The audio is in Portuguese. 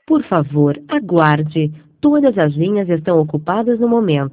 Por favor, aguarde. Todas as linhas estão ocupadas no momento.